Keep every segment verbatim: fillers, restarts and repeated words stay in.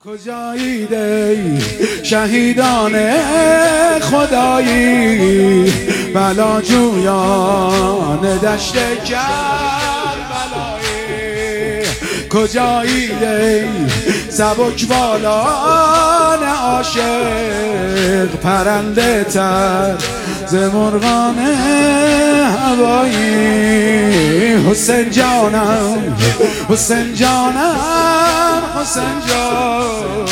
کجایی دی شهیدان خدایی بلا جویان دشت کربلایی کجایی دی سبک بالان عاشق پرنده تر ز مرغان هوایی حسین جانم حسین جانم حسین جان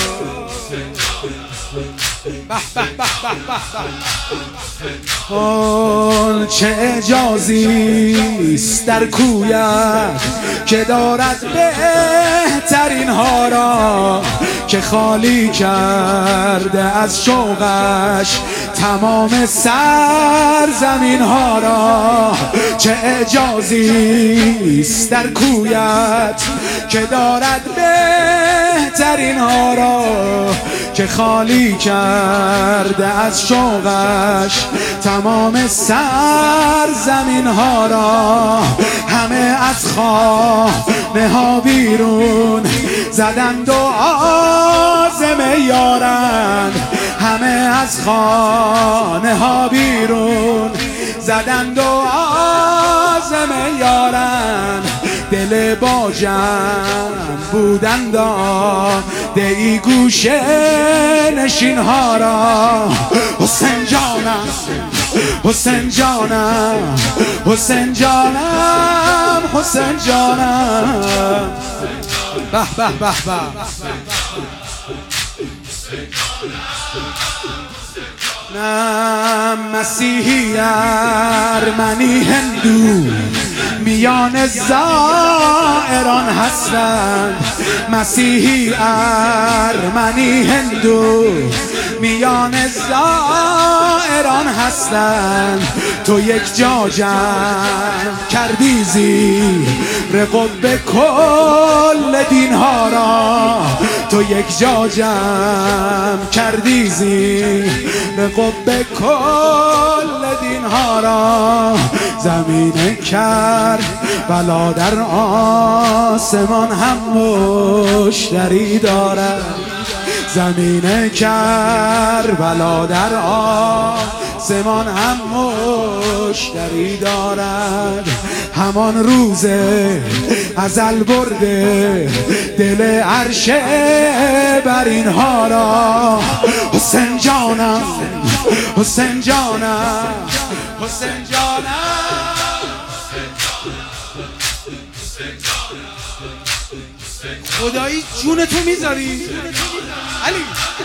آن چه اعجازیست در کویت که دارد بهترین ها را که خالی کرده از شوقش تمام سرزمین ها را چه اعجازیست در کویت که دارد بهترین ها را که خالی کرده از شوقش تمام سرزمین ها را همه از خانه ها بیرون زدند و عازم یارند همه از خانه ها بیرون زدند و عازم یارند دل با جمع بودند ده ای گوشه نشین ها را حسین جانم حسین جانم حسین جانم حسین جانم به به به به نه مسیحی ارمنی هندو میان زائران هستند مسیحی ارمنی هندو میان زائران هستند تو یک جا جمع کردی زیر قطب کل دین ها را تو یک جا جمع کردی زیر قطب کل دین ها را زمین کربلا در آسمان هم مشتری دارد زمین کربلا در آسمان هم مشتری دارد همان روز ازل برده دل عرش بر اینها را حسین جانم حسین جانم حسین جانم خدایی جون تو میذاری علی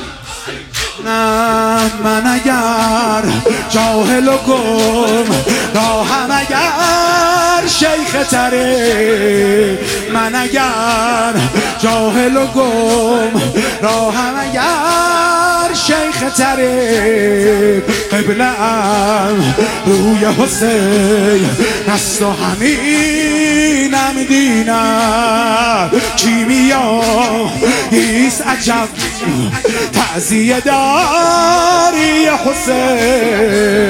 نه من اگر جاهل و گم راهم اگر شیخ تره من اگر جاهل و گم راهم اگر شیخ تره قبله‌ام روی حسین است و همینم دینم کیمیاییست عجب تعزیه داری حسین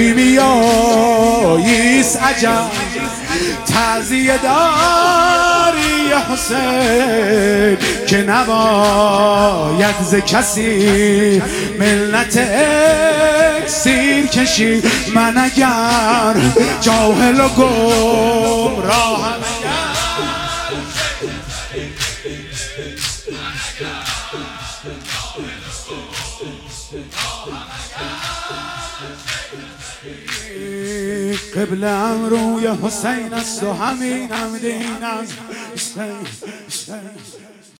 کیمیاییست عجب تعزیه داری حسین که نباید ز کسی ملت اکسیر کشید من اگر جاهل و گم راهم قبله‌ام روی حسین است و همینم دینم